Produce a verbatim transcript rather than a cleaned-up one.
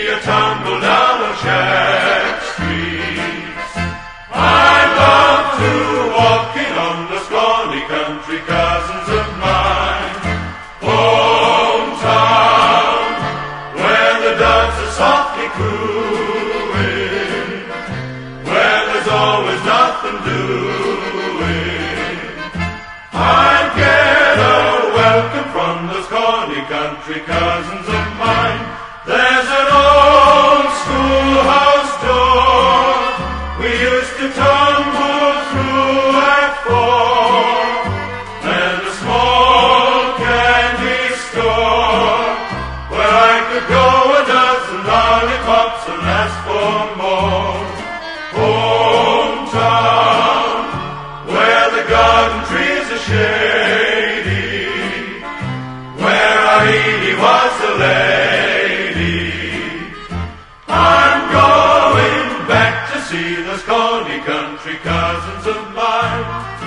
a tumble down of shack streets. I love to walk in on the scrawny country cousins of mine. Hometown, where the doves are softly cooing, where there's always nothing doing. I get a welcome from those scrawny country cousins of mine. There's an old schoolhouse door we used to tumble through at four, and a small candy store where I could go a dozen lollipops and ask for more. Hometown, where the garden trees are shady, where our Edie was a lady. I'm going back to see those scrawny country cousins of mine.